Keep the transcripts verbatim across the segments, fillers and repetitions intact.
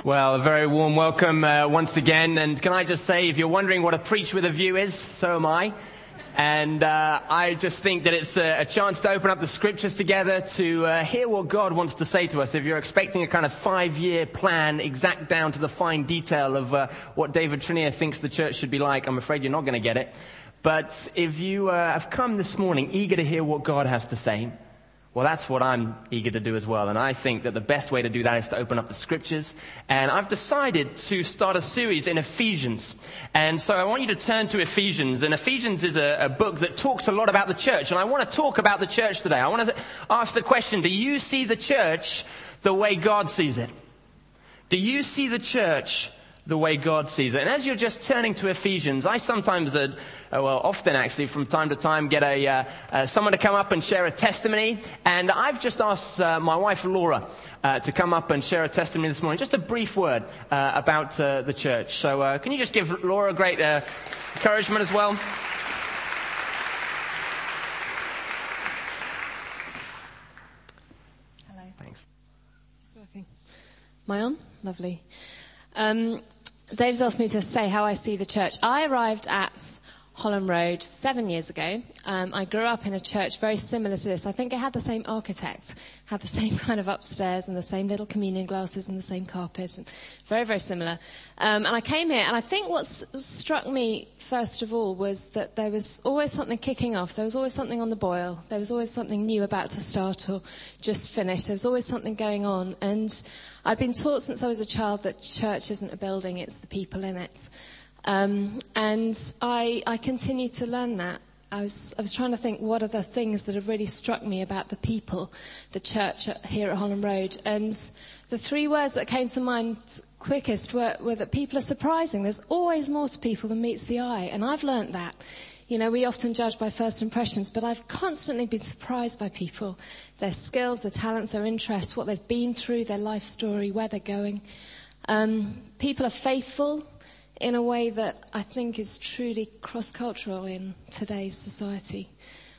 Well, a very warm welcome uh, once again. And can I just say, if you're wondering what a preach with a view is, so am I. And uh, I just think that it's a, a chance to open up the scriptures together to uh, hear what God wants to say to us. If you're expecting a kind of five-year plan, exact down to the fine detail of uh, what David Trinier thinks the church should be like, I'm afraid you're not going to get it. But if you uh, have come this morning eager to hear what God has to say, well, that's what I'm eager to do as well. And I think that the best way to do that is to open up the scriptures. And I've decided to start a series in Ephesians. And so I want you to turn to Ephesians. And Ephesians is a, a book that talks a lot about the church. And I want to talk about the church today. I want to ask the question, do you see the church the way God sees it? Do you see the church the way God sees it? And as you're just turning to Ephesians, I sometimes, uh, well, often actually, from time to time, get a uh, uh, someone to come up and share a testimony. And I've just asked uh, my wife, Laura, uh, to come up and share a testimony this morning. Just a brief word uh, about uh, the church. So uh, can you just give Laura a great uh, encouragement as well? Hello. Thanks. Is this working? Am I on? Lovely. Um, Dave's asked me to say how I see the church. I arrived at Holland Road seven years ago. Um, I grew up in a church very similar to this. I think it had the same architect, had the same kind of upstairs and the same little communion glasses and the same carpet. And very, very similar. Um, and I came here, and I think what s- struck me first of all was that there was always something kicking off. There was always something on the boil. There was always something new about to start or just finish. There was always something going on. And I'd been taught since I was a child that church isn't a building, it's the people in it. Um, and I, I continue to learn that. I was, I was trying to think what are the things that have really struck me about the people, the church at, here at Holland Road. And the three words that came to mind quickest were, were that people are surprising. There's always more to people than meets the eye. And I've learnt that. You know, we often judge by first impressions, but I've constantly been surprised by people, their skills, their talents, their interests, what they've been through, their life story, where they're going. Um, people are faithful in a way that I think is truly cross-cultural in today's society.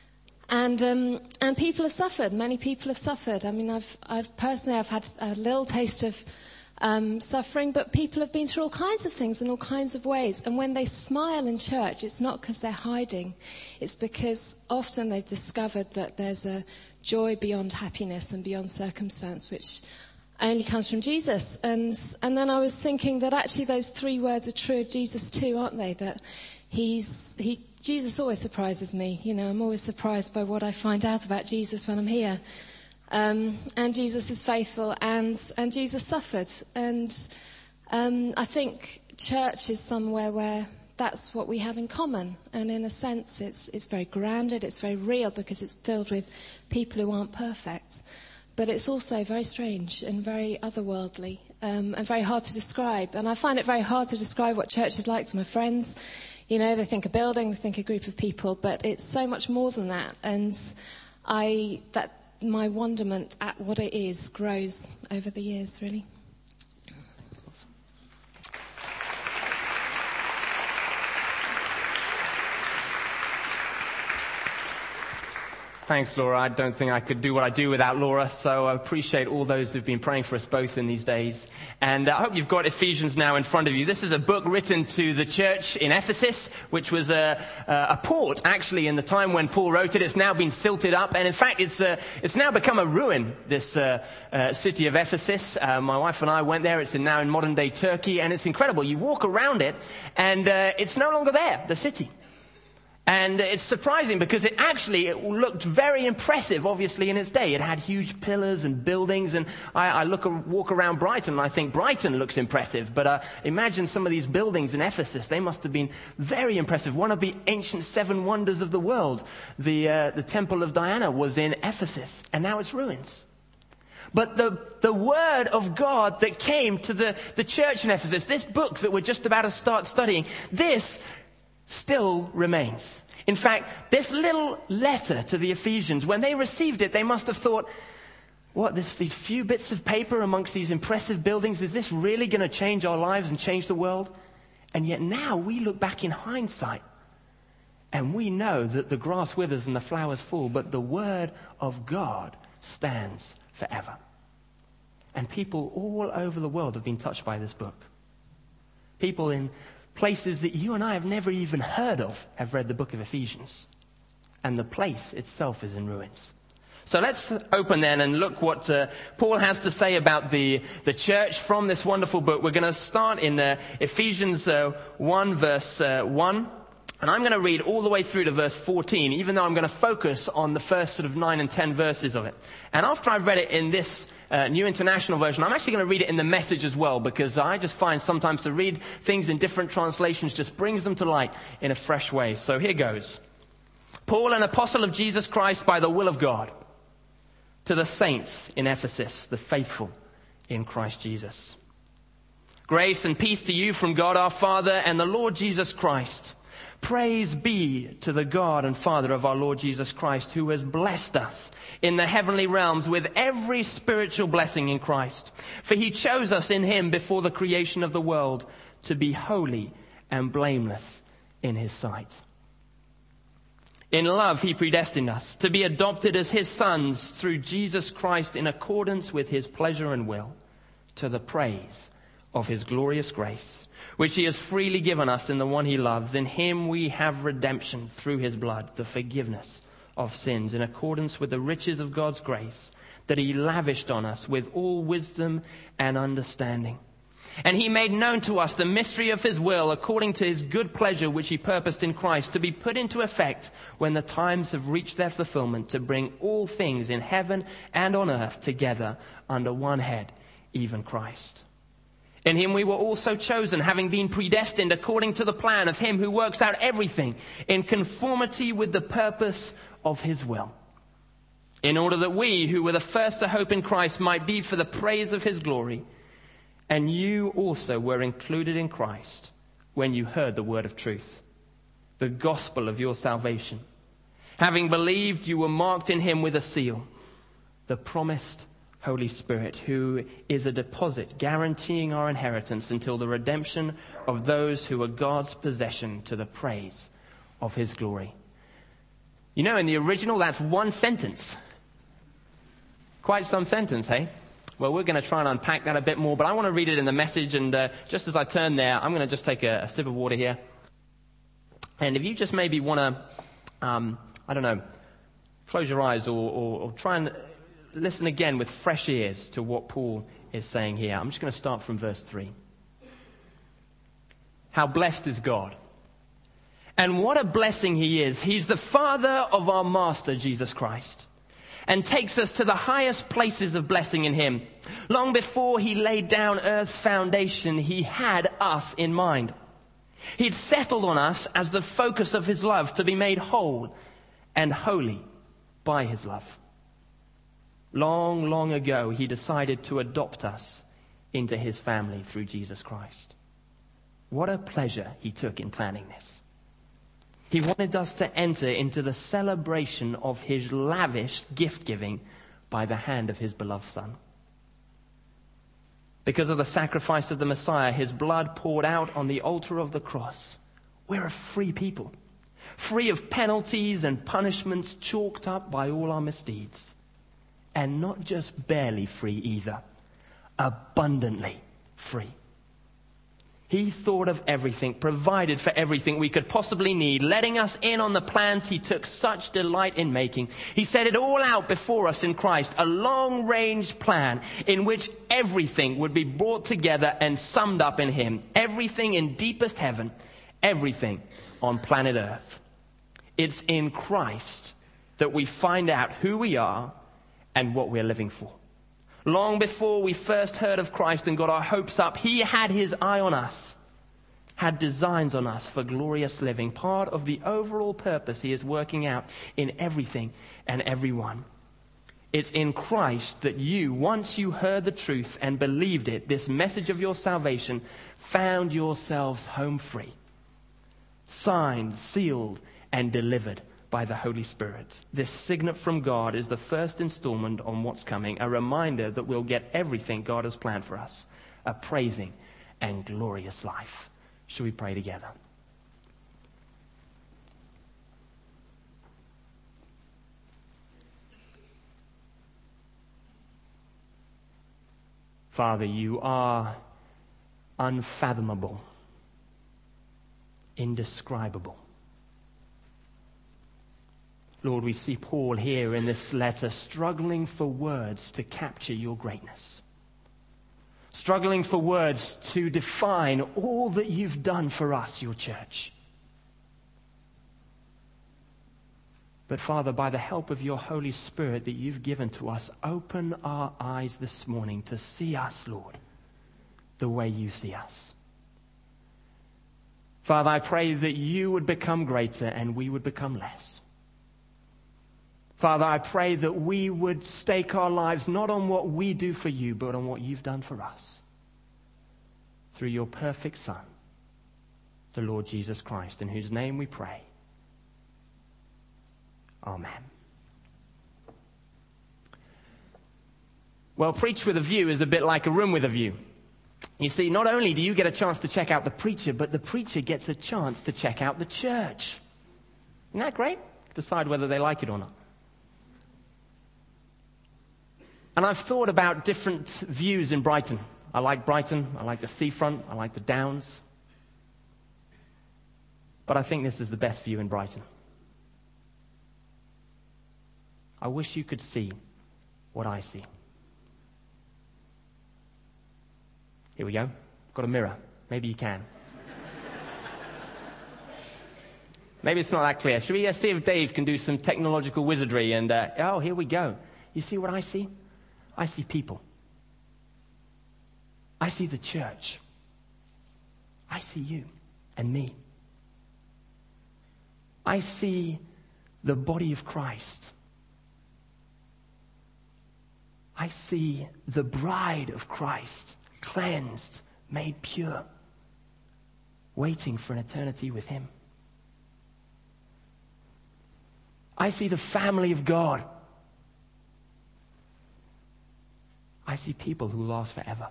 And um, and people have suffered. Many people have suffered. I mean, I've I've personally I've had a little taste of Um, suffering, but people have been through all kinds of things in all kinds of ways. And when they smile in church, it's not because they're hiding. It's because often they've discovered that there's a joy beyond happiness and beyond circumstance, which only comes from Jesus. And and then I was thinking that actually those three words are true of Jesus too, aren't they? That he's he Jesus always surprises me. You know, I'm always surprised by what I find out about Jesus when I'm here. Um, and Jesus is faithful, and and Jesus suffered. And um, I think church is somewhere where that's what we have in common. And in a sense, it's it's very grounded, it's very real, because it's filled with people who aren't perfect. But it's also very strange and very otherworldly, um, and very hard to describe. And I find it very hard to describe what church is like to my friends. You know, they think a building, they think a group of people, but it's so much more than that. And I that. my wonderment at what it is grows over the years, really. Thanks, Laura. I don't think I could do what I do without Laura, so I appreciate all those who've been praying for us both in these days. And I hope you've got Ephesians now in front of you. This is a book written to the church in Ephesus, which was a, a port, actually, in the time when Paul wrote it. It's now been silted up, and in fact, it's uh, it's now become a ruin, this uh, uh, city of Ephesus. Uh, my wife and I went there. It's in, now in modern-day Turkey, and it's incredible. You walk around it, and uh, it's no longer there, the city. And it's surprising because it actually it looked very impressive, obviously, in its day. It had huge pillars and buildings, and I, I look walk around Brighton, and I think Brighton looks impressive. But uh, imagine some of these buildings in Ephesus. They must have been very impressive. One of the ancient seven wonders of the world, the uh, the Temple of Diana, was in Ephesus, and now it's ruins. But the, the word of God that came to the, the church in Ephesus, this book that we're just about to start studying, this still remains. In fact, this little letter to the Ephesians, when they received it, they must have thought, what, this, these few bits of paper amongst these impressive buildings, is this really going to change our lives and change the world? And yet now we look back in hindsight and we know that the grass withers and the flowers fall, but the word of God stands forever. And people all over the world have been touched by this book. People in places that you and I have never even heard of have read the book of Ephesians. And the place itself is in ruins. So let's open then and look what uh, Paul has to say about the, the church from this wonderful book. We're going to start in uh, Ephesians uh, one, verse uh, one. And I'm going to read all the way through to verse fourteen, even though I'm going to focus on the first sort of nine and ten verses of it. And after I've read it in this uh, New International Version, I'm actually going to read it in the Message as well, because I just find sometimes to read things in different translations just brings them to light in a fresh way. So here goes. Paul, an apostle of Jesus Christ by the will of God, to the saints in Ephesus, the faithful in Christ Jesus. Grace and peace to you from God our Father and the Lord Jesus Christ. Praise be to the God and Father of our Lord Jesus Christ, who has blessed us in the heavenly realms with every spiritual blessing in Christ. For he chose us in him before the creation of the world to be holy and blameless in his sight. In love he predestined us to be adopted as his sons through Jesus Christ in accordance with his pleasure and will, to the praise of his glorious grace, which he has freely given us in the one he loves. In him we have redemption through his blood, the forgiveness of sins, in accordance with the riches of God's grace that he lavished on us with all wisdom and understanding. And he made known to us the mystery of his will according to his good pleasure, which he purposed in Christ to be put into effect when the times have reached their fulfillment, to bring all things in heaven and on earth together under one head, even Christ. In him we were also chosen, having been predestined according to the plan of him who works out everything in conformity with the purpose of his will, in order that we, who were the first to hope in Christ, might be for the praise of his glory. And you also were included in Christ when you heard the word of truth, the gospel of your salvation. Having believed, you were marked in him with a seal, the promised Holy Spirit, who is a deposit guaranteeing our inheritance until the redemption of those who are God's possession, to the praise of his glory. You know, in the original, that's one sentence. Quite some sentence, hey? Well, we're going to try and unpack that a bit more, but I want to read it in the Message, and uh, just as I turn there, I'm going to just take a, a sip of water here. And if you just maybe want to, um, I don't know, close your eyes or, or, or try and listen again with fresh ears to what Paul is saying here. I'm just going to start from verse three. How blessed is God. And what a blessing he is. He's the Father of our Master, Jesus Christ, and takes us to the highest places of blessing in him. Long before he laid down earth's foundation, he had us in mind. He'd settled on us as the focus of his love, to be made whole and holy by his love. Long, long ago, he decided to adopt us into his family through Jesus Christ. What a pleasure he took in planning this. He wanted us to enter into the celebration of his lavish gift-giving by the hand of his beloved Son. Because of the sacrifice of the Messiah, his blood poured out on the altar of the cross, we're a free people, free of penalties and punishments chalked up by all our misdeeds. And not just barely free either, abundantly free. He thought of everything, provided for everything we could possibly need, letting us in on the plans he took such delight in making. He set it all out before us in Christ, a long-range plan in which everything would be brought together and summed up in him. Everything in deepest heaven, everything on planet Earth. It's in Christ that we find out who we are and what we're living for. Long before we first heard of Christ and got our hopes up, he had his eye on us, had designs on us for glorious living, part of the overall purpose he is working out in everything and everyone. It's in Christ that you, once you heard the truth and believed it, this message of your salvation, found yourselves home free, signed, sealed, and delivered by the Holy Spirit. This signet from God is the first installment on what's coming, a reminder that we'll get everything God has planned for us, a praising and glorious life. Shall we pray together? Father, you are unfathomable, indescribable. Lord, we see Paul here in this letter struggling for words to capture your greatness. Struggling for words to define all that you've done for us, your church. But Father, by the help of your Holy Spirit that you've given to us, open our eyes this morning to see us, Lord, the way you see us. Father, I pray that you would become greater and we would become less. Father, I pray that we would stake our lives not on what we do for you, but on what you've done for us. Through your perfect Son, the Lord Jesus Christ, in whose name we pray. Amen. Well, Preach with a View is a bit like a room with a view. You see, not only do you get a chance to check out the preacher, but the preacher gets a chance to check out the church. Isn't that great? Decide whether they like it or not. And I've thought about different views in Brighton. I like Brighton, I like the seafront, I like the Downs. But I think this is the best view in Brighton. I wish you could see what I see. Here we go. Got a mirror. Maybe you can. Maybe it's not that clear. Should we uh, see if Dave can do some technological wizardry? And, uh, oh, here we go. You see what I see? I see people. I see the church. I see you and me. I see the body of Christ. I see the bride of Christ, cleansed, made pure, waiting for an eternity with him. I see the family of God. I see people who last forever.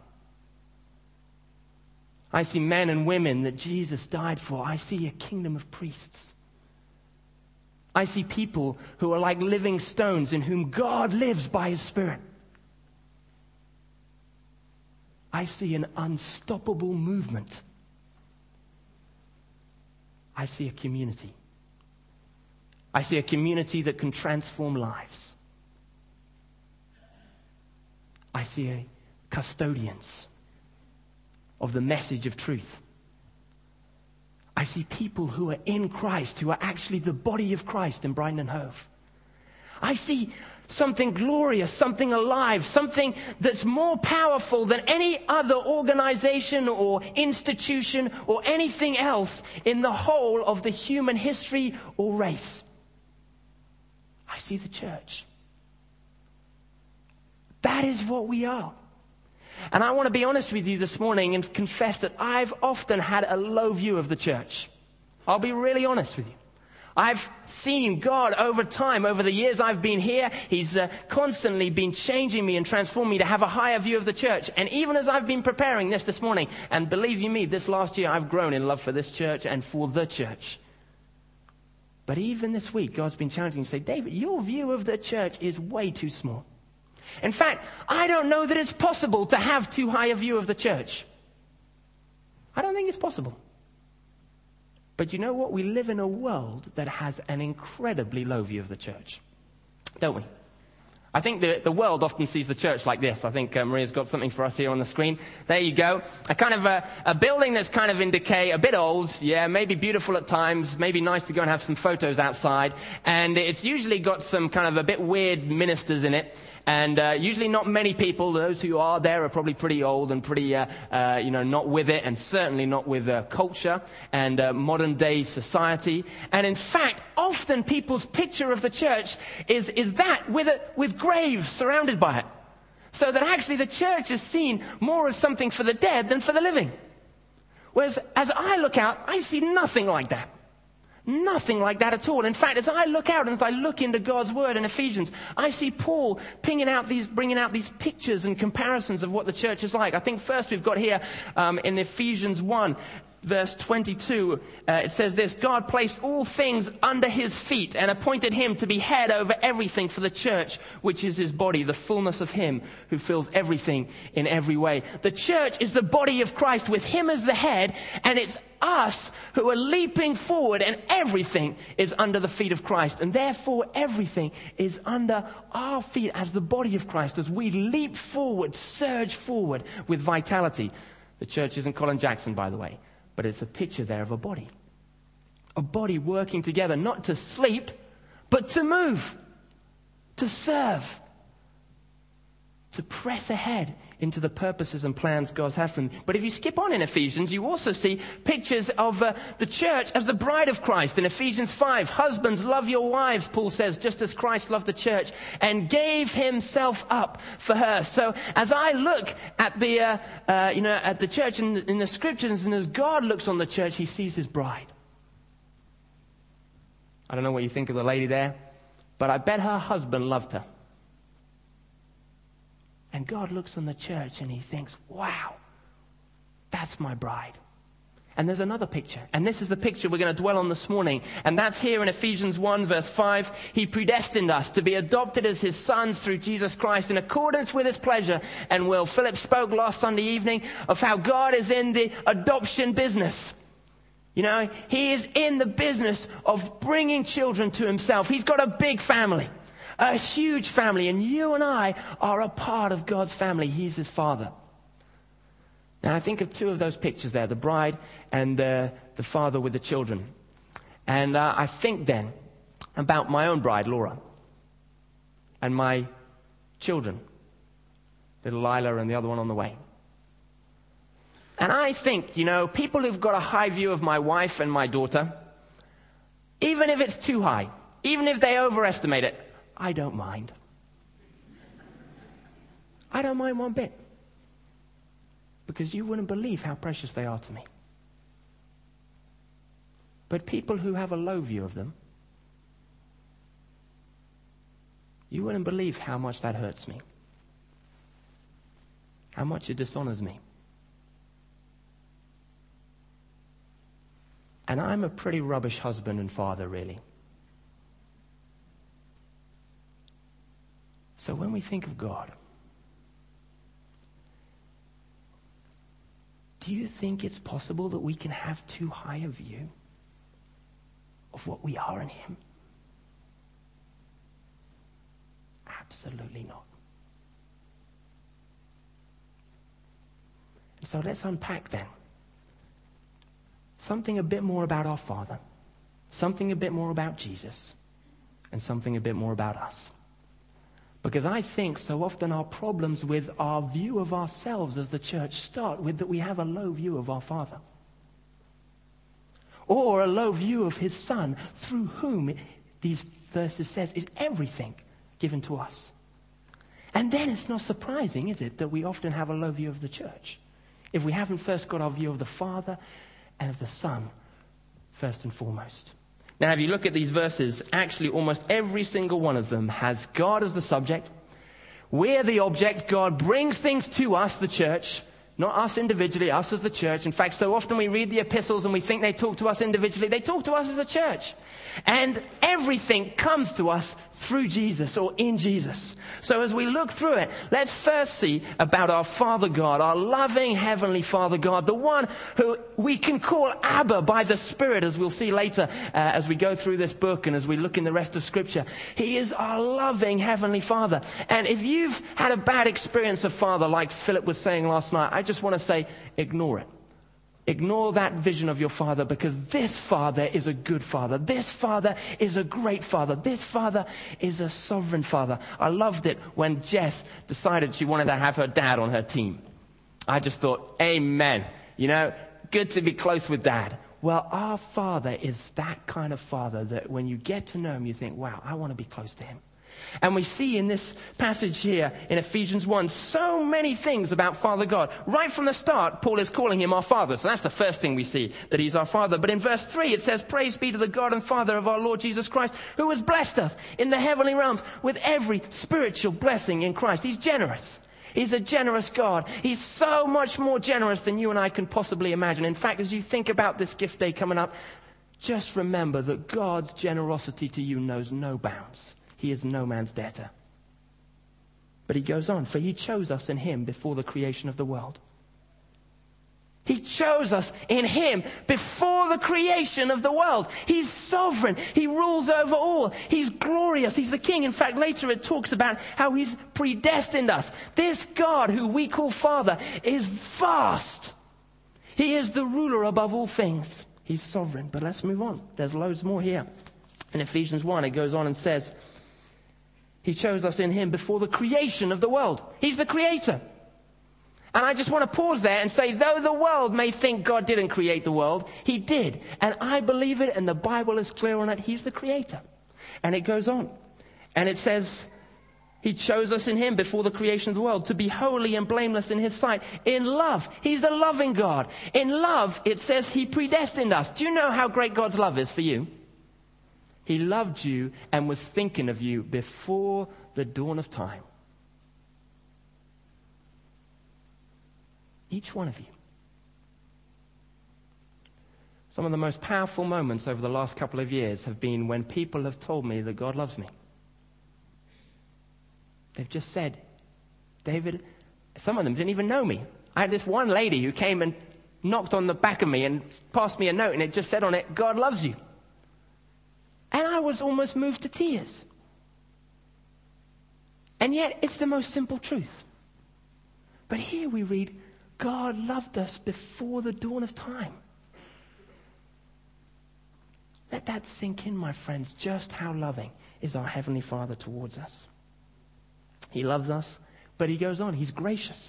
I see men and women that Jesus died for. I see a kingdom of priests. I see people who are like living stones in whom God lives by his Spirit. I see an unstoppable movement. I see a community. I see a community that can transform lives. I see a custodians of the message of truth. I see people who are in Christ, who are actually the body of Christ in Brighton and Hove. I see something glorious, something alive, something that's more powerful than any other organization or institution or anything else in the whole of the human history or race. I see the church. That is what we are. And I want to be honest with you this morning and confess that I've often had a low view of the church. I'll be really honest with you. I've seen God over time, over the years I've been here, he's uh, constantly been changing me and transforming me to have a higher view of the church. And even as I've been preparing this this morning, and believe you me, this last year I've grown in love for this church and for the church. But even this week, God's been challenging me to say, David, your view of the church is way too small. In fact, I don't know that it's possible to have too high a view of the church. I don't think it's possible. But you know what? We live in a world that has an incredibly low view of the church, don't we? I think the, the world often sees the church like this. I think uh, Maria's got something for us here on the screen. There you go. A kind of a, a building that's kind of in decay, a bit old, yeah, maybe beautiful at times, maybe nice to go and have some photos outside. And it's usually got some kind of a bit weird ministers in it. And uh, usually not many people, those who are there are probably pretty old and pretty, uh, uh, you know, not with it, and certainly not with uh, culture and uh, modern day society. And in fact, often people's picture of the church is, is that with, a, with graves surrounded by it. So that actually the church is seen more as something for the dead than for the living. Whereas as I look out, I see nothing like that. Nothing like that at all. In fact, as I look out and as I look into God's word in Ephesians, I see Paul pinging out these, bringing out these pictures and comparisons of what the church is like. I think first we've got here um, in Ephesians one, verse twenty-two, uh, it says this: God placed all things under his feet and appointed him to be head over everything for the church, which is his body, the fullness of him who fills everything in every way. The church is the body of Christ with him as the head, and it's us who are leaping forward, and everything is under the feet of Christ. And therefore, everything is under our feet as the body of Christ, as we leap forward, surge forward with vitality. The church isn't Colin Jackson, by the way, but it's a picture there of a body. A body working together, not to sleep, but to move, to serve, to press ahead into the purposes and plans God's had for them. But if you skip on in Ephesians, you also see pictures of uh, the church as the bride of Christ. In Ephesians five, husbands, love your wives, Paul says, just as Christ loved the church and gave himself up for her. So as I look at the, uh, uh, you know, at the church in, in the scriptures, and as God looks on the church, he sees his bride. I don't know what you think of the lady there, but I bet her husband loved her. And God looks on the church and he thinks, wow, that's my bride. And there's another picture. And this is the picture we're going to dwell on this morning. And that's here in Ephesians one, verse five. He predestined us to be adopted as his sons through Jesus Christ in accordance with his pleasure and will. Philip spoke last Sunday evening of how God is in the adoption business. You know, he is in the business of bringing children to himself. He's got a big family. A huge family, and you and I are a part of God's family. He's his father. Now, I think of two of those pictures there, the bride and uh, the father with the children. And uh, I think then about my own bride, Laura, and my children, little Lila and the other one on the way. And I think, you know, people who've got a high view of my wife and my daughter, even if it's too high, even if they overestimate it, I don't mind. I don't mind one bit. Because you wouldn't believe how precious they are to me. But people who have a low view of them, you wouldn't believe how much that hurts me. How much it dishonors me. And I'm a pretty rubbish husband and father, really. So when we think of God, do you think it's possible that we can have too high a view of what we are in him? Absolutely not. And so let's unpack then. Something a bit more about our Father, something a bit more about Jesus, and something a bit more about us. Because I think so often our problems with our view of ourselves as the church start with that we have a low view of our Father. Or a low view of his Son, through whom, these verses says, is everything given to us. And then it's not surprising, is it, that we often have a low view of the church. If we haven't first got our view of the Father and of the Son, first and foremost. Now, if you look at these verses, actually almost every single one of them has God as the subject. We're the object. God brings things to us, the church, not us individually, us as the church. In fact, so often we read the epistles and we think they talk to us individually. They talk to us as a church. And everything comes to us through Jesus or in Jesus. So as we look through it, let's first see about our Father God, our loving Heavenly Father God, the one who we can call Abba by the Spirit, as we'll see later uh, as we go through this book and as we look in the rest of Scripture. He is our loving Heavenly Father. And if you've had a bad experience of Father, like Philip was saying last night, I just want to say, ignore it. Ignore that vision of your Father, because this Father is a good Father. This Father is a great Father. This Father is a sovereign Father. I loved it when Jess decided she wanted to have her dad on her team. I just thought, amen. You know, good to be close with Dad. Well, our Father is that kind of Father that when you get to know him, you think, wow, I want to be close to him. And we see in this passage here in Ephesians one so many things about Father God. Right from the start, Paul is calling him our Father. So that's the first thing we see, that he's our Father. But in verse three, it says, praise be to the God and Father of our Lord Jesus Christ, who has blessed us in the heavenly realms with every spiritual blessing in Christ. He's generous. He's a generous God. He's so much more generous than you and I can possibly imagine. In fact, as you think about this gift day coming up, just remember that God's generosity to you knows no bounds. He is no man's debtor. But he goes on, for he chose us in him before the creation of the world. He chose us in him before the creation of the world. He's sovereign. He rules over all. He's glorious. He's the king. In fact, later it talks about how he's predestined us. This God who we call Father is vast. He is the ruler above all things. He's sovereign. But let's move on. There's loads more here. In Ephesians one, it goes on and says, he chose us in him before the creation of the world. He's the creator. And I just want to pause there and say, though the world may think God didn't create the world, he did. And I believe it, and the Bible is clear on it. He's the creator. And it goes on. And it says, he chose us in him before the creation of the world to be holy and blameless in his sight. In love. He's a loving God. In love, it says he predestined us. Do you know how great God's love is for you? He loved you and was thinking of you before the dawn of time. Each one of you. Some of the most powerful moments over the last couple of years have been when people have told me that God loves me. They've just said, David, some of them didn't even know me. I had this one lady who came and knocked on the back of me and passed me a note, and it just said on it, God loves you. And I was almost moved to tears. And yet, it's the most simple truth. But here we read, God loved us before the dawn of time. Let that sink in, my friends, just how loving is our Heavenly Father towards us. He loves us, but he goes on, he's gracious.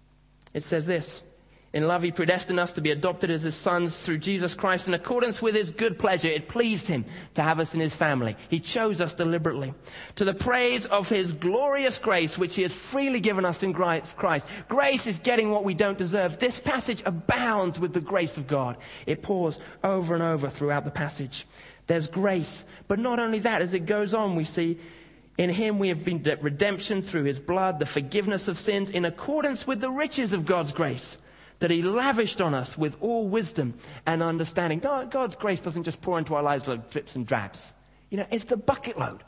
It says this, in love he predestined us to be adopted as his sons through Jesus Christ in accordance with his good pleasure. It pleased him to have us in his family. He chose us deliberately. To the praise of his glorious grace, which he has freely given us in Christ. Grace is getting what we don't deserve. This passage abounds with the grace of God. It pours over and over throughout the passage. There's grace. But not only that, as it goes on, we see in him we have been redemption through his blood, the forgiveness of sins in accordance with the riches of God's grace that he lavished on us with all wisdom and understanding. God's grace doesn't just pour into our lives like drips and drabs. You know, it's the bucket load.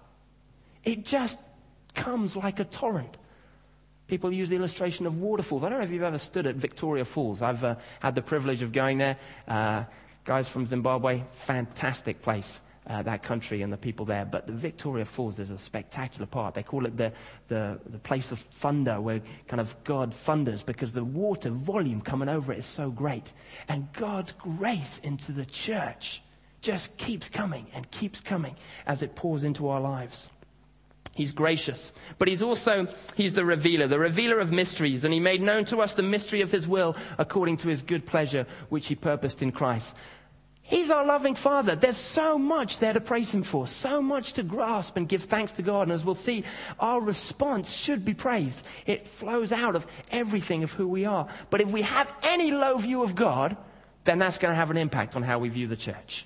It just comes like a torrent. People use the illustration of waterfalls. I don't know if you've ever stood at Victoria Falls. I've uh, had the privilege of going there. Uh, guys from Zimbabwe, fantastic place. Uh, that country and the people there. But the Victoria Falls is a spectacular part. They call it the, the, the place of thunder, where kind of God thunders, because the water volume coming over it is so great. And God's grace into the church just keeps coming and keeps coming as it pours into our lives. He's gracious, but he's also, he's the revealer, the revealer of mysteries. And he made known to us the mystery of his will according to his good pleasure, which he purposed in Christ. He's our loving Father. There's so much there to praise him for, so much to grasp and give thanks to God. And as we'll see, our response should be praise. It flows out of everything of who we are. But if we have any low view of God, then that's going to have an impact on how we view the church.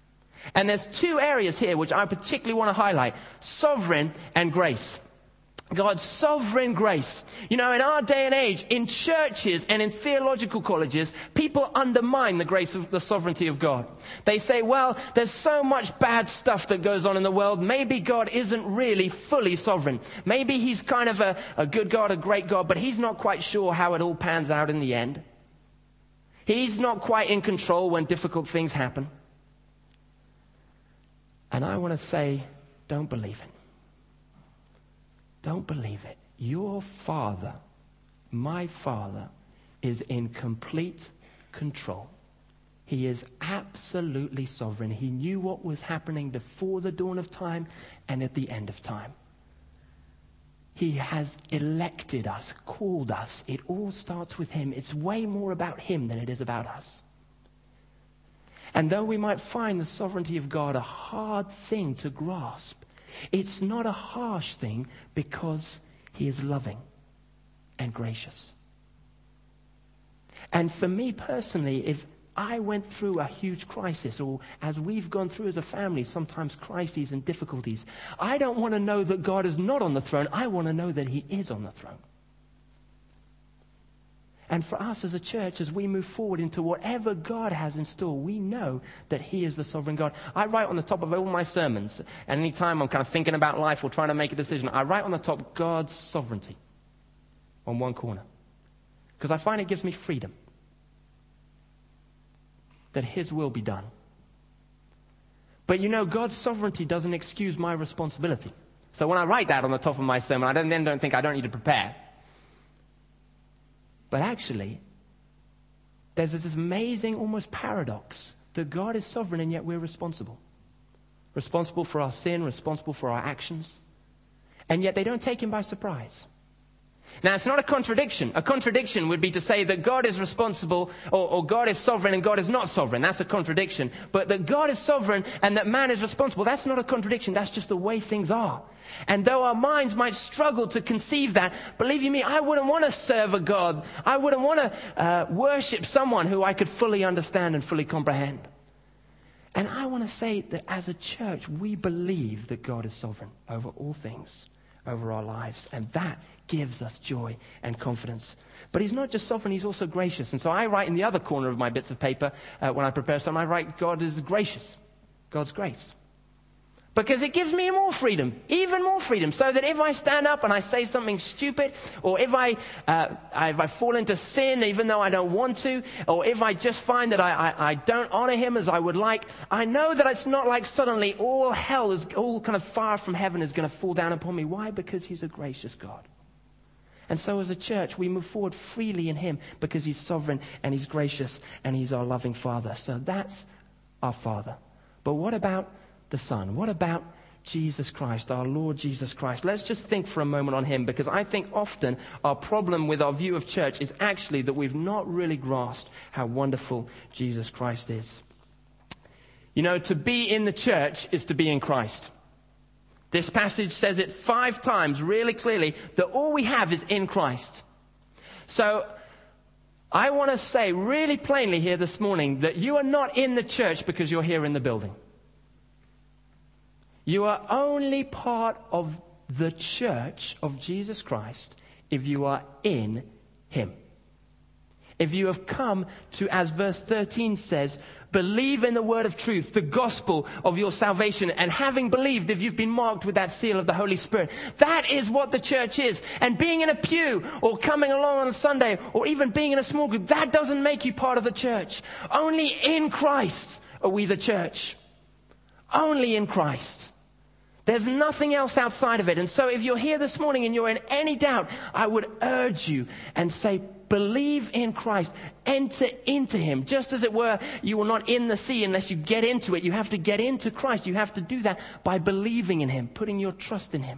And there's two areas here which I particularly want to highlight: sovereign and grace. God's sovereign grace. You know, in our day and age, in churches and in theological colleges, people undermine the grace of the sovereignty of God. They say, well, there's so much bad stuff that goes on in the world. Maybe God isn't really fully sovereign. Maybe he's kind of a, a good God, a great God, but he's not quite sure how it all pans out in the end. He's not quite in control when difficult things happen. And I want to say, don't believe it. Don't believe it. Your Father, my Father, is in complete control. He is absolutely sovereign. He knew what was happening before the dawn of time and at the end of time. He has elected us, called us. It all starts with him. It's way more about him than it is about us. And though we might find the sovereignty of God a hard thing to grasp, it's not a harsh thing, because he is loving and gracious. And for me personally, if I went through a huge crisis, or as we've gone through as a family, sometimes crises and difficulties, I don't want to know that God is not on the throne. I want to know that he is on the throne. And for us as a church, as we move forward into whatever God has in store, we know that he is the sovereign God. I write on the top of all my sermons, and any time I'm kind of thinking about life or trying to make a decision, I write on the top God's sovereignty on one corner. Because I find it gives me freedom. That his will be done. But you know, God's sovereignty doesn't excuse my responsibility. So when I write that on the top of my sermon, I don't, then don't think I don't need to prepare. But actually, there's this amazing, almost paradox, that God is sovereign and yet we're responsible. Responsible for our sin, responsible for our actions. And yet they don't take him by surprise. Now, it's not a contradiction. A contradiction would be to say that God is responsible, or, or God is sovereign and God is not sovereign. That's a contradiction. But that God is sovereign and that man is responsible, that's not a contradiction. That's just the way things are. And though our minds might struggle to conceive that, believe you me, I wouldn't want to serve a God. I wouldn't want to uh, worship someone who I could fully understand and fully comprehend. And I want to say that as a church, we believe that God is sovereign over all things, over our lives. And that gives us joy and confidence. But he's not just sovereign, he's also gracious. And so I write in the other corner of my bits of paper, uh, when I prepare something, I write God is gracious. God's grace. Because it gives me more freedom, even more freedom, so that if I stand up and I say something stupid, or if I uh, if I fall into sin even though I don't want to, or if I just find that I, I, I don't honor him as I would like, I know that it's not like suddenly all hell is all kind of fire from heaven is going to fall down upon me. Why? Because he's a gracious God. And so as a church, we move forward freely in him because he's sovereign and he's gracious and he's our loving Father. So that's our Father. But what about the Son? What about Jesus Christ, our Lord Jesus Christ? Let's just think for a moment on him, because I think often our problem with our view of church is actually that we've not really grasped how wonderful Jesus Christ is. You know, to be in the church is to be in Christ. This passage says it five times really clearly that all we have is in Christ. So I want to say really plainly here this morning that you are not in the church because you're here in the building. You are only part of the church of Jesus Christ if you are in him. If you have come to, as verse thirteen says, believe in the word of truth, the gospel of your salvation, and having believed, if you've been marked with that seal of the Holy Spirit, that is what the church is. And being in a pew, or coming along on a Sunday, or even being in a small group, that doesn't make you part of the church. Only in Christ are we the church. Only in Christ. There's nothing else outside of it. And so if you're here this morning and you're in any doubt, I would urge you and say, believe in Christ. Enter into him. Just as it were, you are not in the sea unless you get into it. You have to get into Christ. You have to do that by believing in him, putting your trust in him.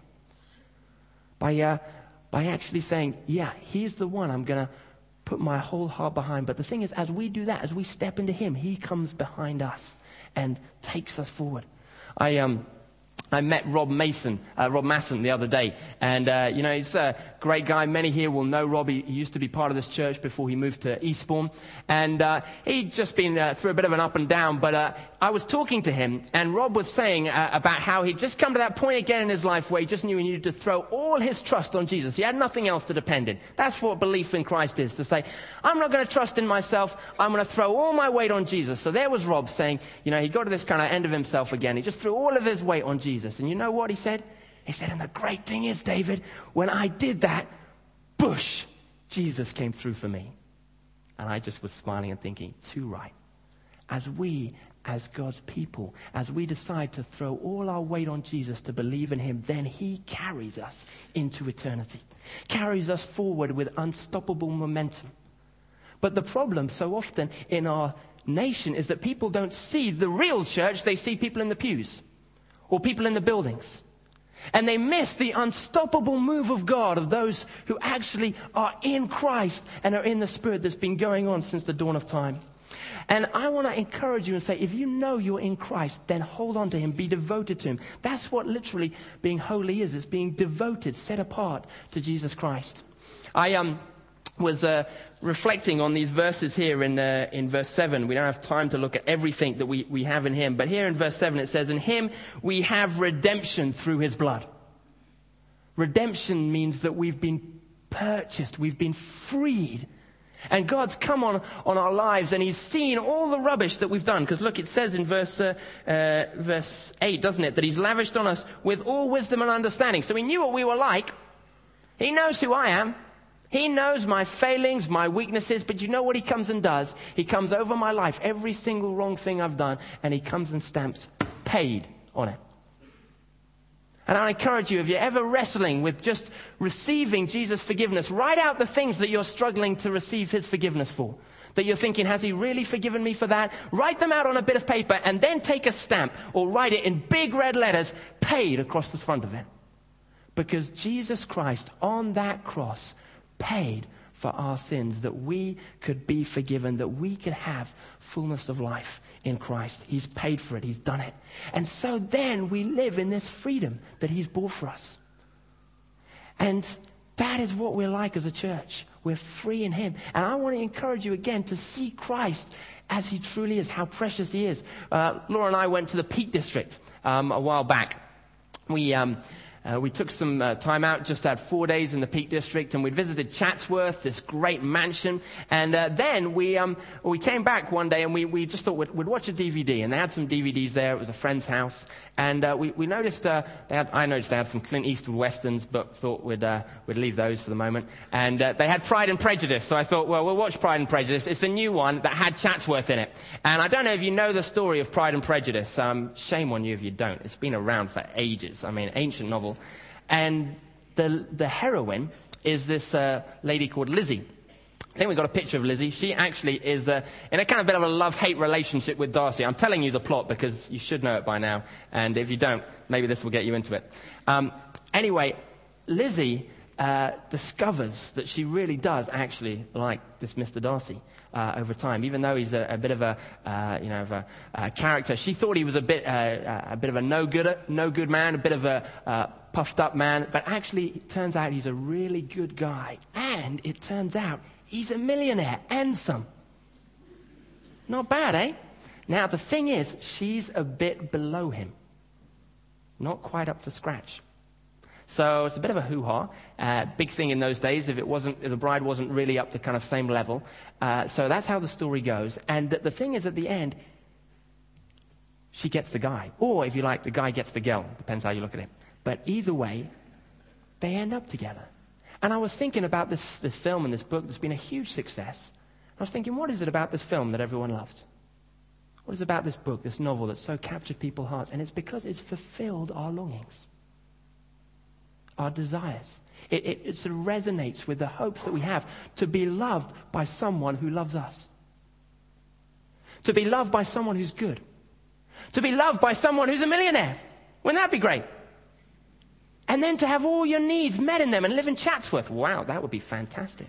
By, uh, by actually saying, yeah, he's the one I'm going to put my whole heart behind. But the thing is, as we do that, as we step into him, he comes behind us and takes us forward. I um. I met Rob Mason, uh, Rob Masson the other day, and uh, you know, he's a great guy. Many here will know Rob. He, he used to be part of this church before he moved to Eastbourne, and uh, he'd just been uh, through a bit of an up and down. But uh, I was talking to him, and Rob was saying uh, about how he'd just come to that point again in his life where he just knew he needed to throw all his trust on Jesus. He had nothing else to depend on. That's what belief in Christ is, to say, I'm not going to trust in myself. I'm going to throw all my weight on Jesus. So there was Rob saying, you know, he got to this kind of end of himself again. He just threw all of his weight on Jesus. And you know what he said? He said, and the great thing is, David, when I did that, bush, Jesus came through for me. And I just was smiling and thinking, too right. As we, as God's people, as we decide to throw all our weight on Jesus, to believe in him, then he carries us into eternity, carries us forward with unstoppable momentum. But the problem so often in our nation is that people don't see the real church. They see people in the pews or people in the buildings. And they miss the unstoppable move of God, of those who actually are in Christ and are in the Spirit that's been going on since the dawn of time. And I want to encourage you and say, if you know you're in Christ, then hold on to him, be devoted to him. That's what literally being holy is. It's being devoted, set apart to Jesus Christ. I um was uh, reflecting on these verses here in uh, in verse seven. We don't have time to look at everything that we, we have in him. But here in verse seven it says, in him we have redemption through his blood. Redemption means that we've been purchased, we've been freed. And God's come on, on our lives, and he's seen all the rubbish that we've done. Because look, it says in verse, uh, uh, verse eight, doesn't it, that he's lavished on us with all wisdom and understanding. So he knew what we were like. He knows who I am. He knows my failings, my weaknesses. But you know what he comes and does? He comes over my life, every single wrong thing I've done, and he comes and stamps paid on it. And I encourage you, if you're ever wrestling with just receiving Jesus' forgiveness, write out the things that you're struggling to receive his forgiveness for. That you're thinking, has he really forgiven me for that? Write them out on a bit of paper and then take a stamp or write it in big red letters, paid, across the front of it. Because Jesus Christ on that cross paid for our sins, that we could be forgiven, that we could have fullness of life in Christ. He's paid for it. He's done it. And so then we live in this freedom that he's bought for us. And that is what we're like as a church. We're free in him. And I want to encourage you again to see Christ as he truly is, how precious he is. Uh, Laura and I went to the Peak District um, a while back. We... Um, Uh, we took some uh, time out, just had four days in the Peak District, and we visited Chatsworth, this great mansion. And uh, then we um, we came back one day, and we, we just thought we'd, we'd watch a D V D. And they had some D V Ds there. It was a friend's house. And uh, we, we noticed, uh, they had, I noticed they had some Clint Eastwood westerns, but thought we'd, uh, we'd leave those for the moment. And uh, they had Pride and Prejudice. So I thought, well, we'll watch Pride and Prejudice. It's the new one that had Chatsworth in it. And I don't know if you know the story of Pride and Prejudice. Um, shame on you if you don't. It's been around for ages. I mean, ancient novel. And the the heroine is this uh, lady called Lizzie. I think we got a picture of Lizzie. She actually is uh, in a kind of bit of a love-hate relationship with Darcy. I'm telling you the plot because you should know it by now. And if you don't, maybe this will get you into it. Um, anyway, Lizzie uh, discovers that she really does actually like this Mister Darcy. Uh, over time, even though he's a, a bit of a, uh, you know, of a, a character, she thought he was a bit, uh, a bit of a no good, no good man, a bit of a uh, puffed up man. But actually, it turns out he's a really good guy, and it turns out he's a millionaire and some. Not bad, eh? Now the thing is, she's a bit below him, not quite up to scratch. So it's a bit of a hoo-ha. Uh, big thing in those days if it wasn't, if the bride wasn't really up to kind of same level. Uh, so that's how the story goes. And the thing is, at the end, she gets the guy. Or, if you like, the guy gets the girl. Depends how you look at it. But either way, they end up together. And I was thinking about this, this film and this book that's been a huge success. I was thinking, what is it about this film that everyone loved? What is it about this book, this novel that so captured people's hearts? And it's because it's fulfilled our longings. Our desires. It, it, it sort of resonates with the hopes that we have to be loved by someone who loves us. To be loved by someone who's good. To be loved by someone who's a millionaire. Wouldn't that be great? And then to have all your needs met in them and live in Chatsworth. Wow, that would be fantastic.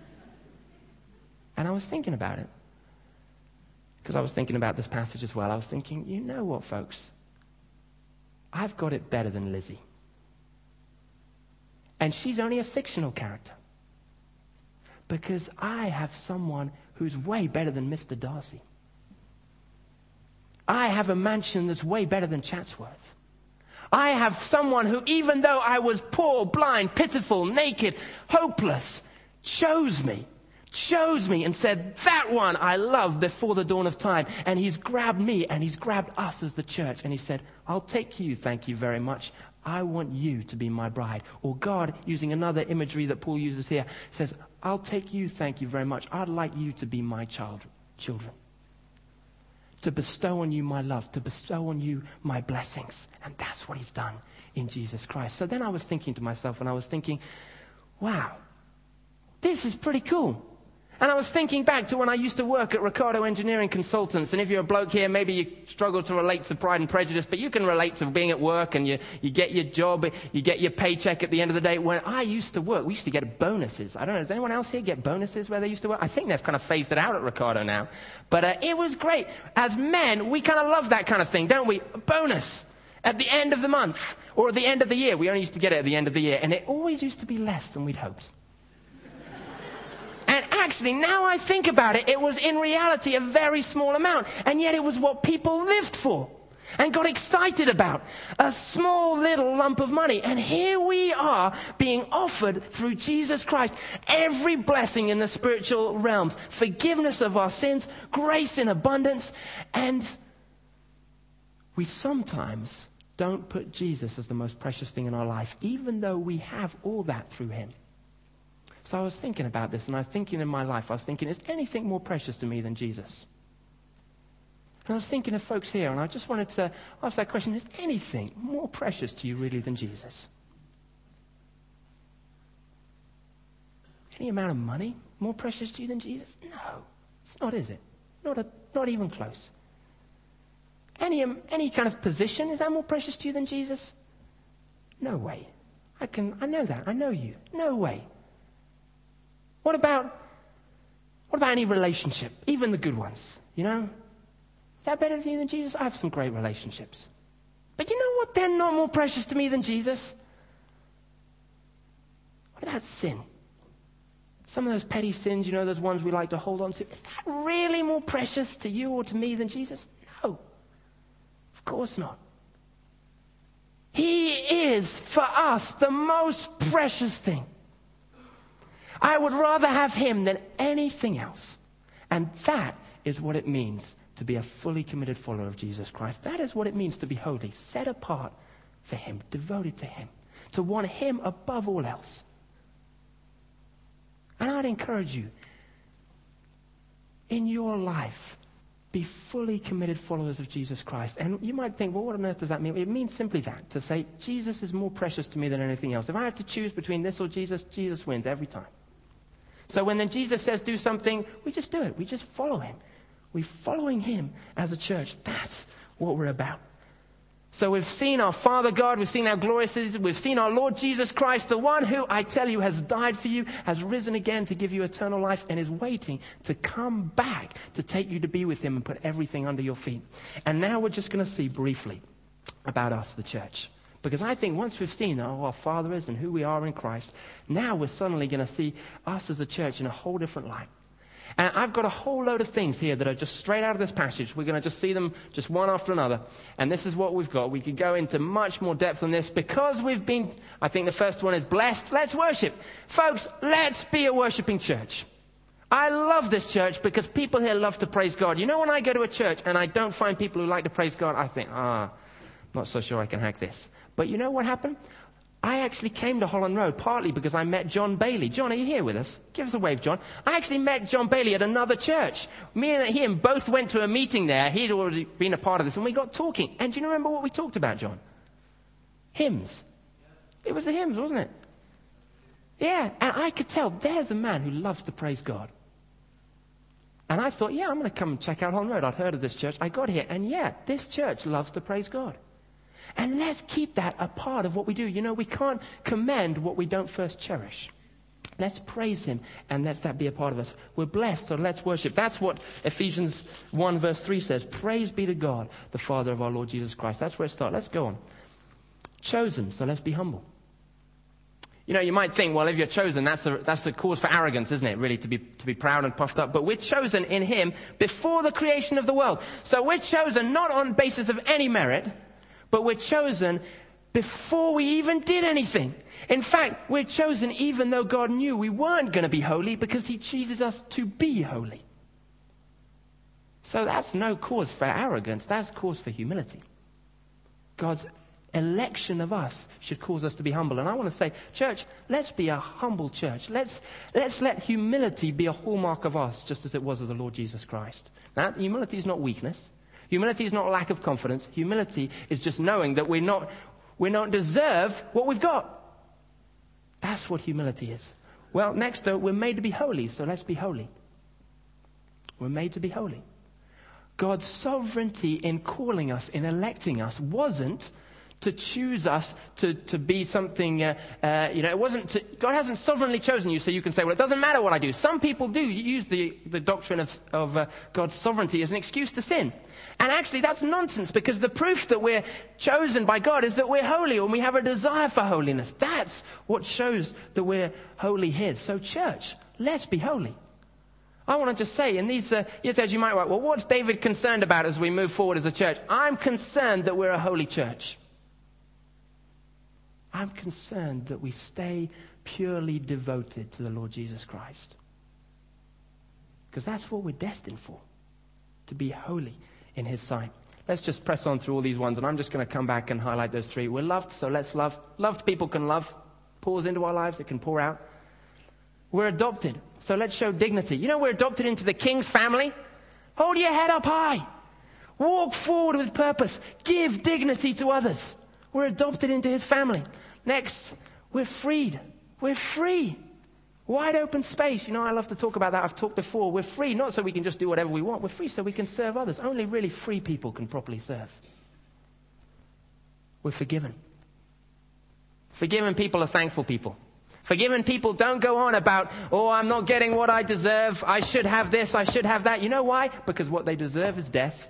And I was thinking about it. Because I was thinking about this passage as well. I was thinking, you know what, folks? I've got it better than Lizzie. And she's only a fictional character. Because I have someone who's way better than Mister Darcy. I have a mansion that's way better than Chatsworth. I have someone who, even though I was poor, blind, pitiful, naked, hopeless, chose me. Chose me and said, that one I love before the dawn of time. And he's grabbed me and he's grabbed us as the church. And he said, I'll take you, thank you very much. I want you to be my bride. Or God, using another imagery that Paul uses here, says, I'll take you, thank you very much. I'd like you to be my child, children. To bestow on you my love, to bestow on you my blessings. And that's what he's done in Jesus Christ. So then I was thinking to myself, and I was thinking, wow, this is pretty cool. And I was thinking back to when I used to work at Ricardo Engineering Consultants. And if you're a bloke here, maybe you struggle to relate to Pride and Prejudice, but you can relate to being at work and you, you get your job, you get your paycheck at the end of the day. When I used to work, we used to get bonuses. I don't know, does anyone else here get bonuses where they used to work? I think they've kind of phased it out at Ricardo now. But uh, it was great. As men, we kind of love that kind of thing, don't we? A bonus at the end of the month or at the end of the year. We only used to get it at the end of the year. And it always used to be less than we'd hoped. And actually, now I think about it, it was in reality a very small amount. And yet it was what people lived for. and got excited about a small little lump of money. And here we are being offered through Jesus Christ every blessing in the spiritual realms, forgiveness of our sins, grace in abundance, and we sometimes don't put Jesus as the most precious thing in our life, even though we have all that through him. So I was thinking about this, and I was thinking in my life, I was thinking, is anything more precious to me than Jesus? And I was thinking of folks here, and I just wanted to ask that question, is anything more precious to you really than Jesus? Any amount of money more precious to you than Jesus? No, it's not, is it? Not, a, not even close. Any, um, any kind of position, is that more precious to you than Jesus? No way. I can, I know that. I know you. No way. What about, what about any relationship, even the good ones, you know? Is that better to you than Jesus? I have some great relationships. But you know what? They're not more precious to me than Jesus. What about sin? Some of those petty sins, you know, those ones we like to hold on to. Is that really more precious to you or to me than Jesus? No. Of course not. He is, for us, the most precious thing. I would rather have him than anything else. And that is what it means to be a fully committed follower of Jesus Christ. That is what it means to be holy, set apart for him, devoted to him, to want him above all else. And I'd encourage you, in your life, be fully committed followers of Jesus Christ. And you might think, well, what on earth does that mean? It means simply that, to say, Jesus is more precious to me than anything else. If I have to choose between this or Jesus, Jesus wins every time. So when then Jesus says do something, we just do it. We just follow him. We're following him as a church. That's what we're about. So we've seen our Father God, we've seen how glorious he is, we've seen our Lord Jesus Christ, the one who, I tell you, has died for you, has risen again to give you eternal life, and is waiting to come back to take you to be with him and put everything under your feet. And now we're just going to see briefly about us, the church. Because I think once we've seen who our Father is and who we are in Christ, now we're suddenly going to see us as a church in a whole different light. And I've got a whole load of things here that are just straight out of this passage. We're going to just see them just one after another. And this is what we've got. We could go into much more depth on this because we've been, I think the first one is blessed. Let's worship. Folks, let's be a worshiping church. I love this church because people here love to praise God. You know, when I go to a church and I don't find people who like to praise God, I think, ah, not so sure I can hack this. But you know what happened? I actually came to Holland Road partly because I met John Bailey. John, are you here with us? Give us a wave, John. I actually met John Bailey at another church. Me and him both went to a meeting there. He'd already been a part of this, and we got talking. And do you remember what we talked about, John? Hymns. It was the hymns, wasn't it? Yeah, and I could tell there's a man who loves to praise God. And I thought, yeah, I'm going to come and check out Holland Road. I'd heard of this church. I got here, and yeah, this church loves to praise God. And let's keep that a part of what we do. You know, we can't commend what we don't first cherish. Let's praise him, and let that be a part of us. We're blessed, so let's worship. That's what Ephesians one verse three says. Praise be to God, the Father of our Lord Jesus Christ. That's where it starts. Let's go on. Chosen, so let's be humble. You know, you might think, well, if you're chosen, that's a, that's a cause for arrogance, isn't it? Really, to be, to be proud and puffed up. But we're chosen in him before the creation of the world. So we're chosen not on basis of any merit, but we're chosen before we even did anything. In fact, we're chosen even though God knew we weren't going to be holy because he chooses us to be holy. So that's no cause for arrogance. That's cause for humility. God's election of us should cause us to be humble. And I want to say, church, let's be a humble church. Let's, let's let humility be a hallmark of us, just as it was of the Lord Jesus Christ. Now, humility is not weakness. Humility is not lack of confidence. Humility is just knowing that we're not, we don't deserve what we've got. That's what humility is. Well, next though, we're made to be holy, so let's be holy. We're made to be holy. God's sovereignty in calling us, in electing us, wasn't to choose us to, to be something, uh, uh, you know, it wasn't to, God hasn't sovereignly chosen you so you can say, well, it doesn't matter what I do. Some people do use the, the doctrine of, of uh, God's sovereignty as an excuse to sin. And actually that's nonsense, because the proof that we're chosen by God is that we're holy and we have a desire for holiness. That's what shows that we're wholly his. So church, let's be holy. I want to just say, in these uh, years ahead, you might write, well, what's David concerned about as we move forward as a church? I'm concerned that we're a holy church. I'm concerned that we stay purely devoted to the Lord Jesus Christ. Because that's what we're destined for, to be holy in his sight. Let's just press on through all these ones, and I'm just going to come back and highlight those three. We're loved, so let's love. Loved people can love. Pours into our lives, it can pour out. We're adopted, so let's show dignity. You know, we're adopted into the King's family. Hold your head up high. Walk forward with purpose. Give dignity to others. We're adopted into his family. Next, we're freed. We're free. Wide open space. You know, I love to talk about that. I've talked before. We're free, not so we can just do whatever we want. We're free so we can serve others. Only really free people can properly serve. We're forgiven. Forgiven people are thankful people. Forgiven people don't go on about, oh, I'm not getting what I deserve. I should have this. I should have that. You know why? Because what they deserve is death.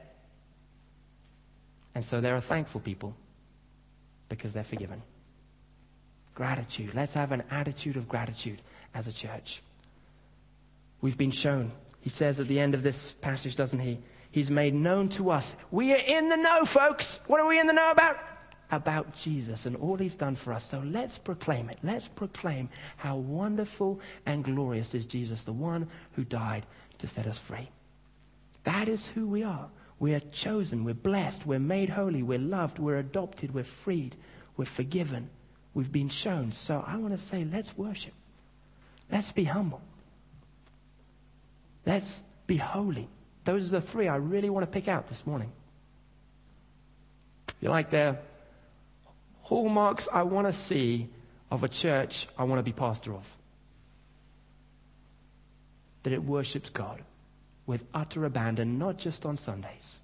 And so they're a thankful people because they're forgiven. Gratitude. Let's have an attitude of gratitude as a church. We've been shown. He says at the end of this passage, doesn't he? He's made known to us. We are in the know, folks. What are we in the know about? About Jesus and all he's done for us. So let's proclaim it. Let's proclaim how wonderful and glorious is Jesus, the one who died to set us free. That is who we are. We are chosen. We're blessed. We're made holy. We're loved. We're adopted. We're freed. We're forgiven. We've been shown. So I want to say, let's worship. Let's be humble. Let's be holy. Those are the three I really want to pick out this morning. If you like their hallmarks I want to see of a church I want to be pastor of. That it worships God with utter abandon, not just on Sundays.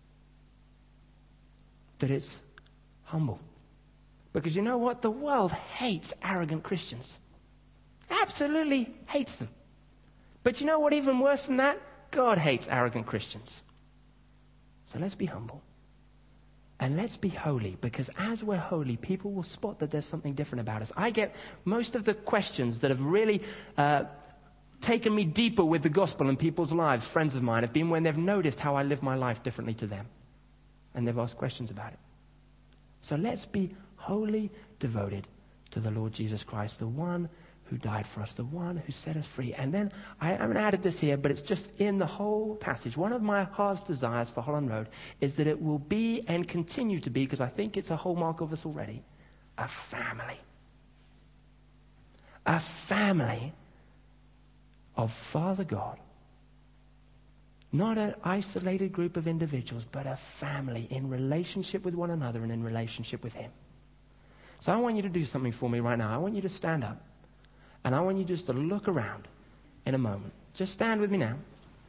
That it's humble. Because you know what? The world hates arrogant Christians. Absolutely hates them. But you know what? Even worse than that? God hates arrogant Christians. So let's be humble. And let's be holy, because as we're holy, people will spot that there's something different about us. I get most of the questions that have really uh, taken me deeper with the gospel in people's lives, friends of mine, have been when they've noticed how I live my life differently to them. And they've asked questions about it. So let's be wholly devoted to the Lord Jesus Christ, the one who died for us, the one who set us free. And then, I haven't added this here, but it's just in the whole passage. One of my heart's desires for Holland Road is that it will be and continue to be, because I think it's a hallmark of us already, a family. A family of Father God. Not an isolated group of individuals, but a family in relationship with one another and in relationship with him. So I want you to do something for me right now. I want you to stand up. And I want you just to look around in a moment. Just stand with me now.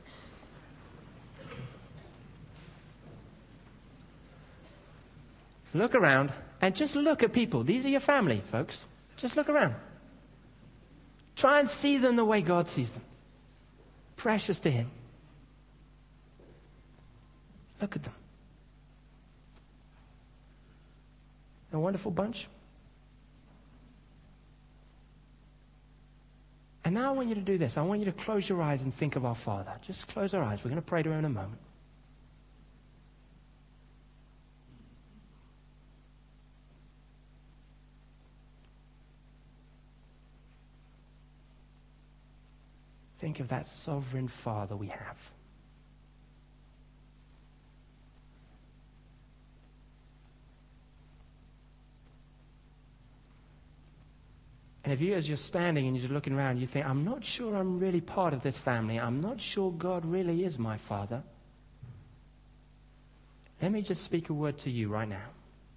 Look around and just look at people. These are your family, folks. Just look around. Try and see them the way God sees them. Precious to him. Look at them. A wonderful bunch. And now I want you to do this. I want you to close your eyes and think of our Father. Just close our eyes. We're going to pray to him in a moment. Think of that sovereign Father we have. And if you, as you're standing and you're just looking around, you think, I'm not sure I'm really part of this family. I'm not sure God really is my Father. Let me just speak a word to you right now.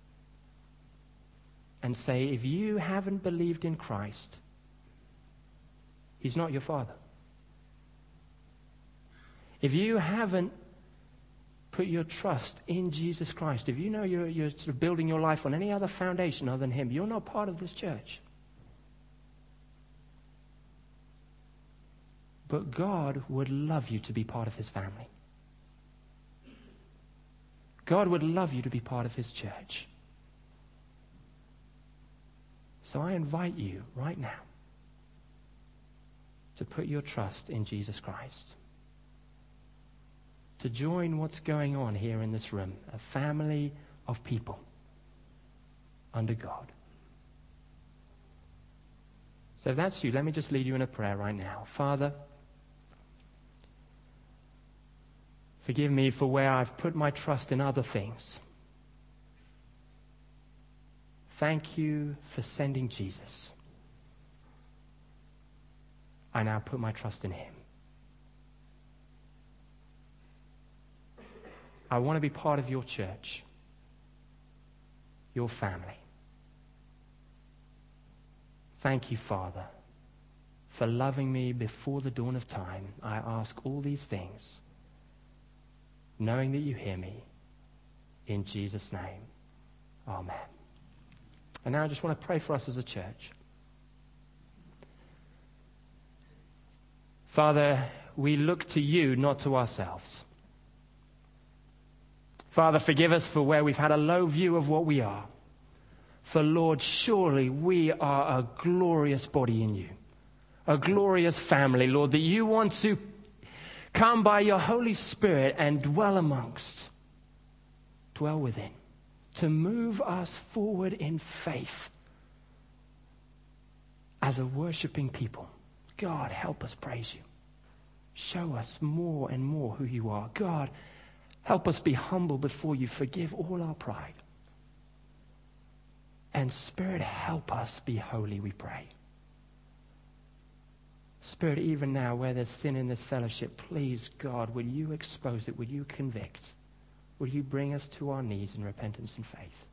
And say, if you haven't believed in Christ, he's not your Father. If you haven't put your trust in Jesus Christ, if you know you're, you're sort of building your life on any other foundation other than him, you're not part of this church. But God would love you to be part of his family. God would love you to be part of his church. So I invite you right now to put your trust in Jesus Christ. to join what's going on here in this room, a family of people under God. So if that's you, let me just lead you in a prayer right now. Father, forgive me for where I've put my trust in other things. Thank you for sending Jesus. I now put my trust in him. I want to be part of your church, your family. Thank you, Father, for loving me before the dawn of time. I ask all these things, knowing that you hear me, in Jesus' name. Amen. And now I just want to pray for us as a church. Father, we look to you, not to ourselves. Father, forgive us for where we've had a low view of what we are. For Lord, surely we are a glorious body in you, a glorious family, Lord, that you want to come by your Holy Spirit and dwell amongst, dwell within, to move us forward in faith as a worshiping people. God, help us praise you. Show us more and more who you are. God, help us be humble before you. Forgive all our pride. And Spirit, help us be holy, we pray. Spirit, even now where there's sin in this fellowship, please, God, will you expose it? Will you convict? Will you bring us to our knees in repentance and faith?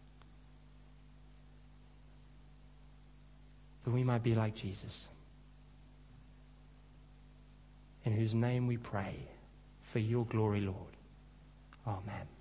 So we might be like Jesus, in whose name we pray, for your glory, Lord. Amen.